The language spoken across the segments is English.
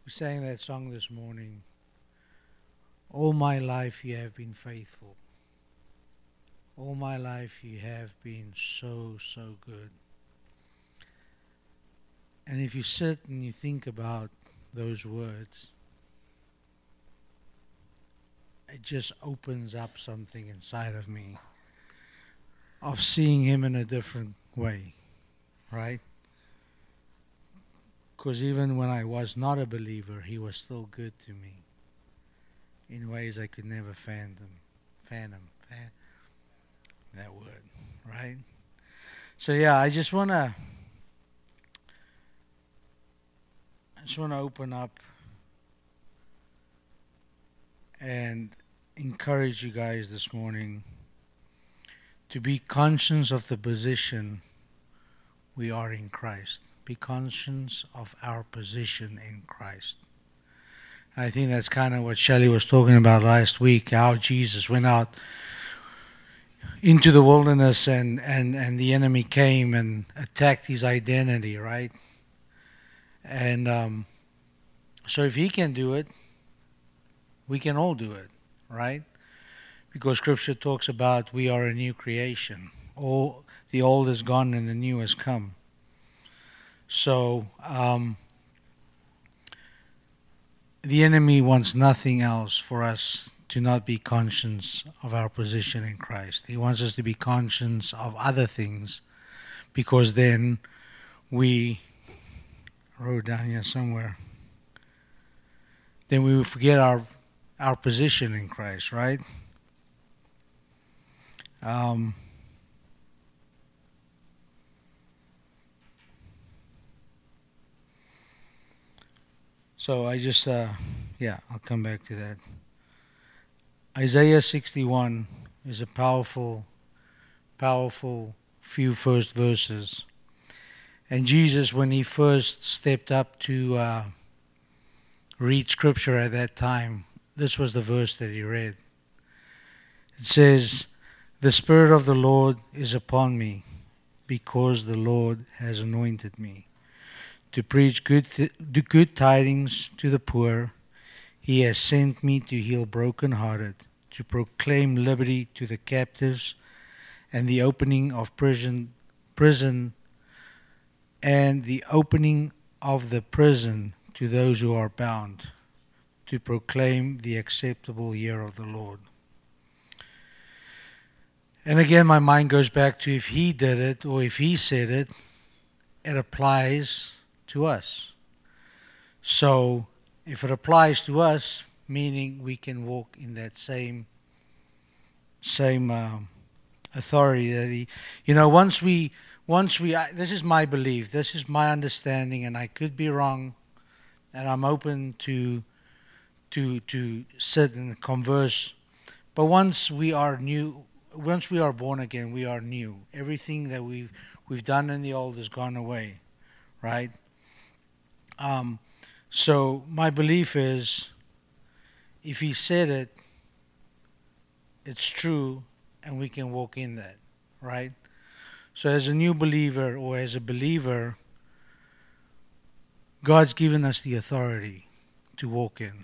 We sang that song this morning. All my life you have been faithful. All my life you have been so, so good. And if you sit and you think about those words, it just opens up something inside of me of seeing him in a different way, right? Because even when I was not a believer, he was still good to me in ways I could never fathom that word, right? So yeah, I just want to open up and encourage you guys this morning to be conscious of the position we are in Christ. Be conscious of our position in Christ. I think that's kind of what Shelley was talking about last week, how Jesus went out into the wilderness and the enemy came and attacked his identity, right? And so if he can do it, we can all do it, right? Because Scripture talks about we are a new creation. All the old is gone and the new has come. So the enemy wants nothing else for us to not be conscious of our position in Christ. He wants us to be conscious of other things, because then we wrote down here somewhere. Then we will forget our position in Christ, right? So I just, I'll come back to that. Isaiah 61 is a powerful few first verses. And Jesus, when he first stepped up to read Scripture at that time, this was the verse that he read. It says, "The Spirit of the Lord is upon me, because the Lord has anointed me to preach good tidings to the poor. He has sent me to heal brokenhearted, to proclaim liberty to the captives, and the opening of prison and the opening of the prison to those who are bound, to proclaim the acceptable year of the Lord." And again, my mind goes back to, if he did it, or if he said it, it applies to us. So if it applies to us, meaning we can walk in that same authority that he, this is my belief, this is my understanding, and I could be wrong, and I'm open to sit and converse. But once we are born again, we are new. Everything that we've done in the old has gone away, right? So my belief is, if he said it, it's true, and we can walk in that, right? So as a new believer, or as a believer, God's given us the authority to walk in.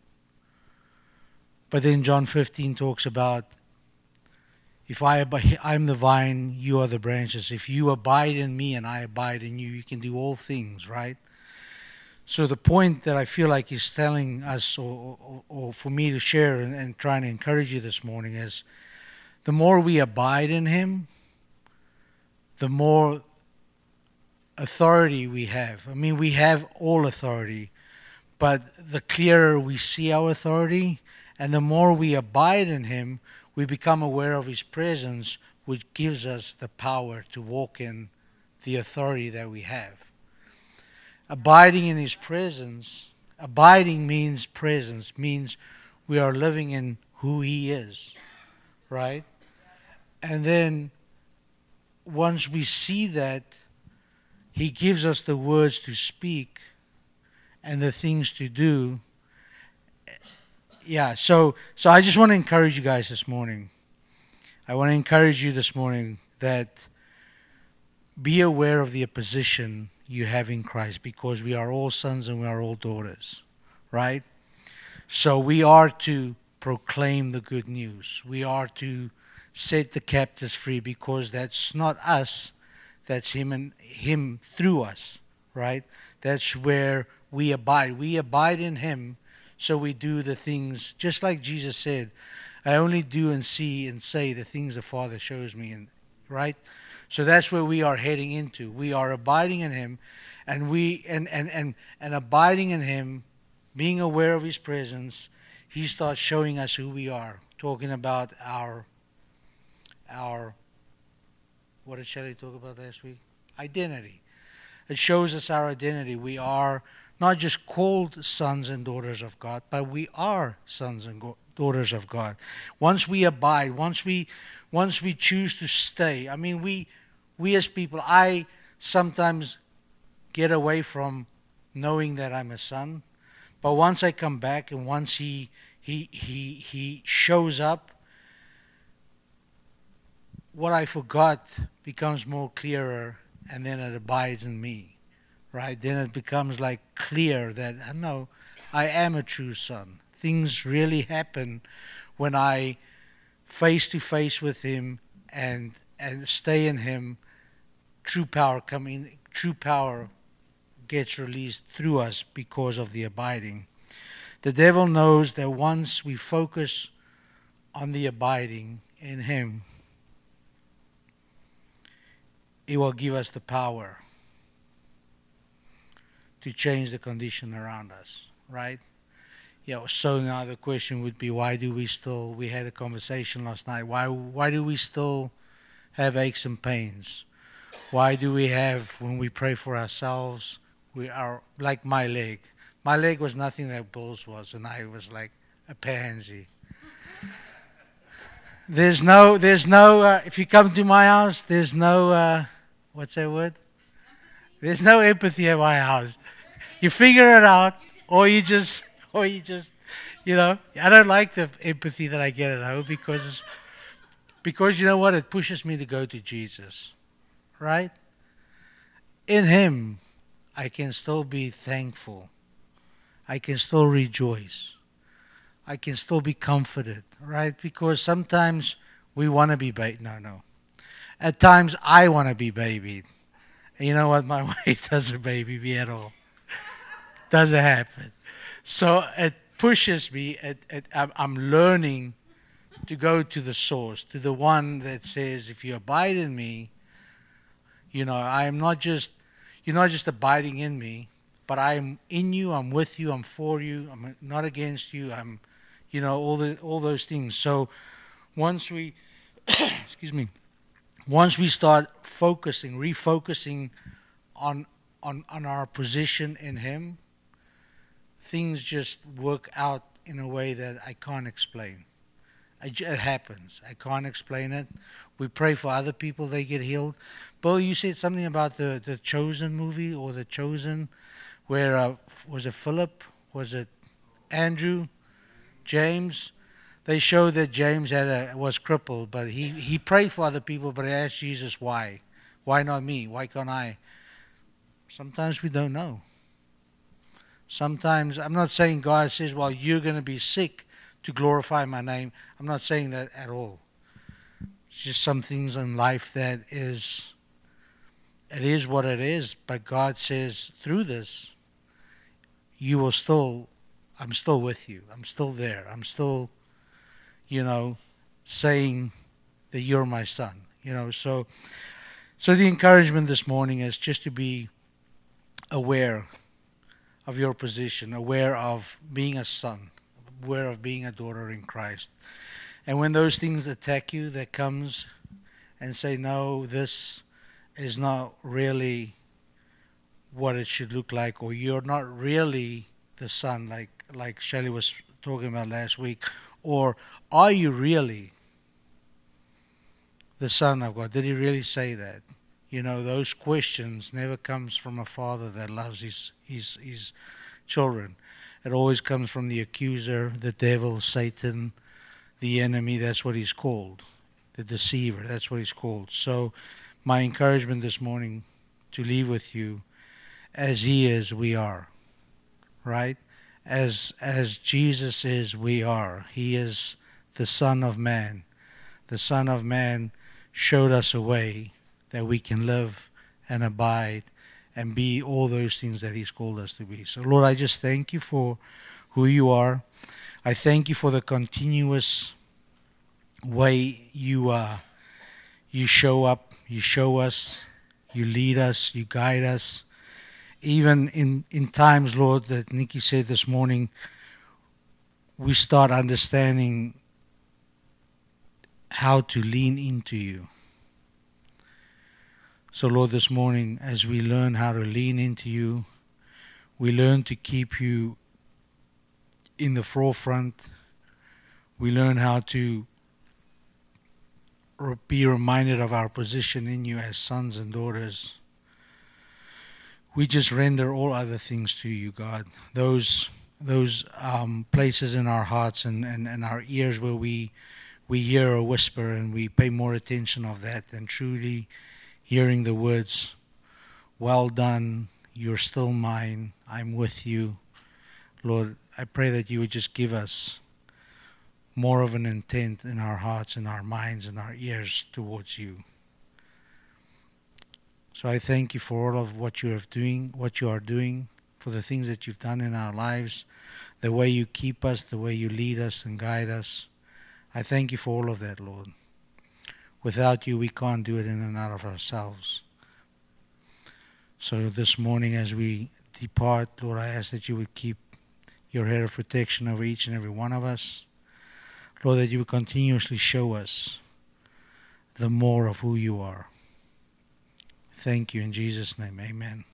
But then John 15 talks about, if I'm the vine, you are the branches. If you abide in me and I abide in you, you can do all things, right? So the point that I feel like he's telling us, or for me to share and trying to encourage you this morning, is the more we abide in him, the more authority we have. I mean, we have all authority, but the clearer we see our authority, and the more we abide in him, we become aware of his presence, which gives us the power to walk in the authority that we have. Abiding in his presence, abiding means presence, means we are living in who he is, right? And then once we see that, he gives us the words to speak and the things to do. Yeah, so I just want to encourage you guys this morning. I want to encourage you this morning that be aware of the position you have in Christ, because we are all sons and we are all daughters. right? So we are to proclaim the good news. We are to set the captives free, because that's not us, that's him and him through us, right? That's where we abide. We abide in him, so we do the things just like Jesus said, I only do and see and say the things the Father shows me, and right? So that's where we are heading into. We are abiding in him, and we and abiding in him, being aware of his presence, he starts showing us who we are, talking about our what did Shelley talk about last week? Identity. It shows us our identity. We are not just called sons and daughters of God, but we are sons and daughters of God. Once we abide, once we choose to stay. I mean, we as people, I sometimes get away from knowing that I'm a son, but once I come back and once he shows up, what I forgot becomes more clearer, and then it abides in me, right? Then it becomes like clear that I know I am a true son. Things really happen when I face to face with him and stay in him. True power gets released through us because of the abiding. The devil knows that once we focus on the abiding in him, it will give us the power to change the condition around us, right? Yeah, so now the question would be, why do we had a conversation last night, why do we still have aches and pains? Why do we have, when we pray for ourselves, we are like my leg. My leg was nothing that Bill's was, and I was like a pansy. There's no, if you come to my house, there's no, what's that word? There's no empathy at my house. You figure it out, or you just, I don't like the empathy that I get at home because you know what? It pushes me to go to Jesus, right? In him, I can still be thankful. I can still rejoice. I can still be comforted, right? Because sometimes we want to be babied. No. At times I want to be babied. And you know what? My wife doesn't baby me at all. Doesn't happen. So it pushes me. I'm learning to go to the source, to the one that says, if you abide in me, I am not just, you're not just abiding in me, but I'm in you, I'm with you, I'm for you, I'm not against you, I'm, all those things. So once we, excuse me, once we start refocusing on our position in him, things just work out in a way that I can't explain. It happens. I can't explain it. We pray for other people, they get healed. Bill, you said something about the Chosen movie, or The Chosen, where, was it Philip? Was it Andrew? James? They showed that James was crippled, but he prayed for other people, but he asked Jesus why. Why not me? Why can't I? Sometimes we don't know. Sometimes, I'm not saying God says, well, you're going to be sick to glorify my name. I'm not saying that at all. It's just some things in life that it is what it is. But God says, through this, I'm still with you. I'm still there. I'm still, saying that you're my son. So the encouragement this morning is just to be aware of your position, aware of being a son, aware of being a daughter in Christ. And when those things attack you, that comes and say, no, this is not really what it should look like, or you're not really the son like Shelley was talking about last week, or are you really the son of God? Did he really say that? Those questions never comes from a father that loves his children. It always comes from the accuser, the devil, Satan, the enemy. That's what he's called. The deceiver. That's what he's called. So my encouragement this morning to leave with you, as he is, we are. Right? as Jesus is, we are. He is the Son of Man. The Son of Man showed us a way that we can live and abide and be all those things that He's called us to be. So, Lord, I just thank you for who you are. I thank you for the continuous way you show up, you show us, you lead us, you guide us. Even in times, Lord, that Nikki said this morning, we start understanding how to lean into you. So, Lord, this morning, as we learn how to lean into you, we learn to keep you in the forefront. We learn how to be reminded of our position in you as sons and daughters. We just render all other things to you, God. Those places in our hearts and our ears where we hear a whisper and we pay more attention of that than truly hearing the words, well done, you're still mine, I'm with you. Lord, I pray that you would just give us more of an intent in our hearts and our minds and our ears towards you. So I thank you for all of what you are doing, for the things that you've done in our lives, the way you keep us, the way you lead us and guide us. I thank you for all of that, Lord. Without you, we can't do it in and out of ourselves. So this morning as we depart, Lord, I ask that you would keep your head of protection over each and every one of us. Lord, that you would continuously show us the more of who you are. Thank you in Jesus' name. Amen.